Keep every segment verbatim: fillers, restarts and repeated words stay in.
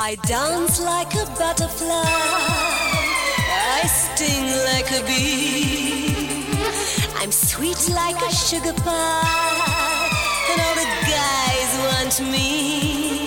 I dance like a butterfly, I sting like a bee. I'm sweet like a sugar pie, and all the guys want me.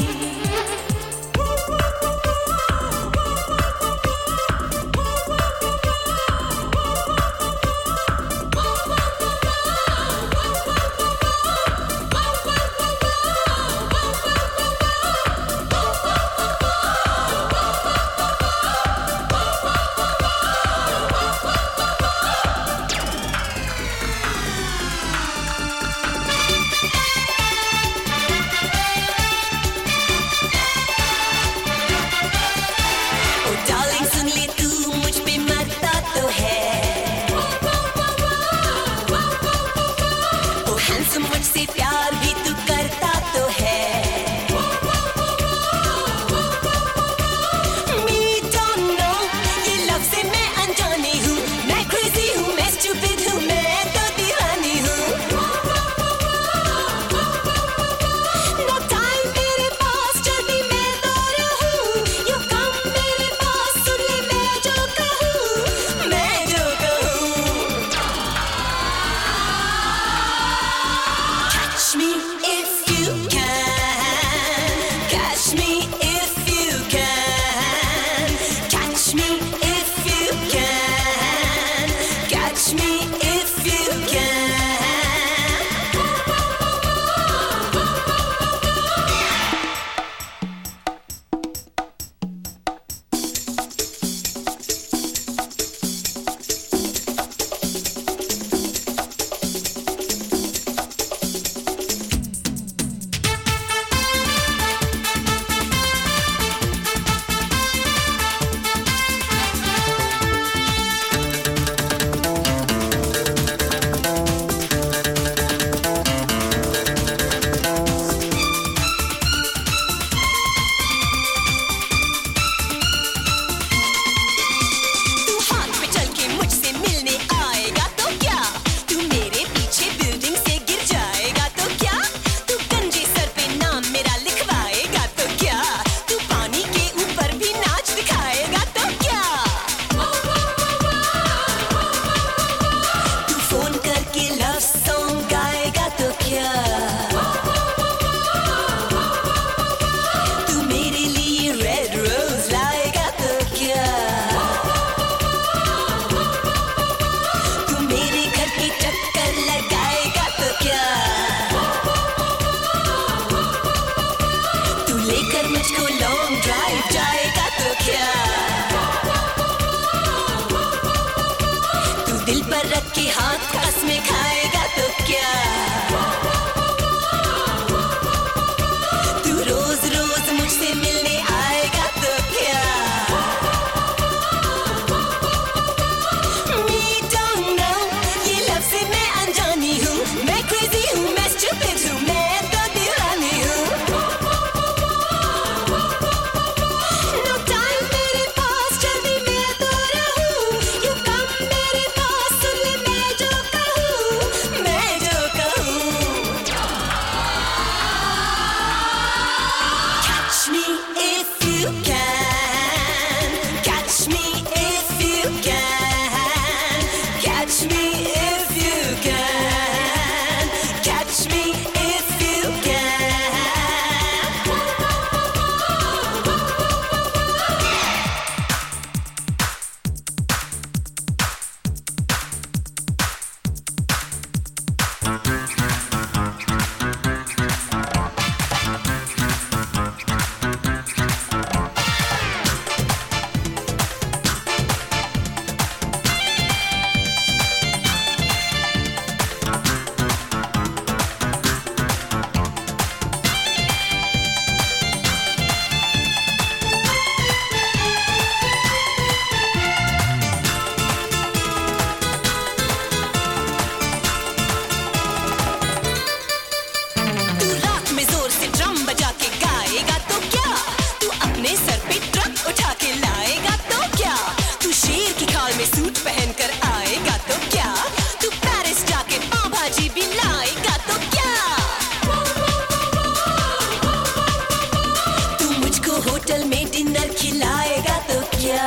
क्या?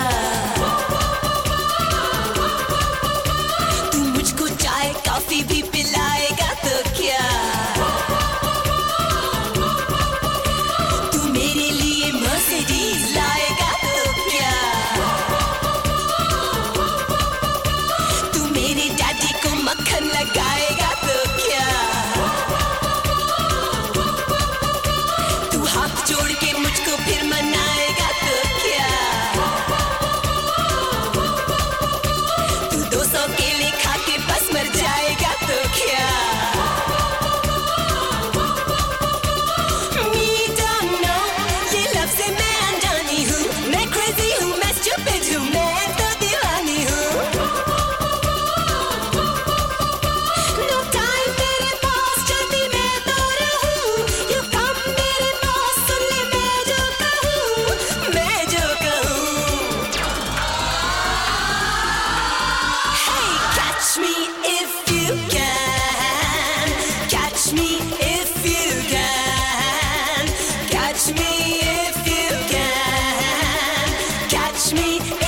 तू मुझको चाय coffee भी पिलाएगा तो क्या? तू मेरे लिए मर्सिडीज लाएगा तो क्या? तू मेरे डैडी को मक्खन लगाएगा तो क्या? तू हाथ जोड़ के मुझको फिर मनाएगा तो क्या? तू दो सौ केले खा के बस मर जाएगा तो क्या? We don't know, ये love से मैं अनजानी हूँ, मैं crazy हूँ, मैं stupid हूँ, मैं तो दीवानी हूँ। No time तेरे पास, जल्दी मैं तो रहूँ, you come मेरे पास, सुन ले मैं जो कहूँ, मैं जो कहूँ। Hey, catch me if you can, catch me if you can, catch me if you can, catch me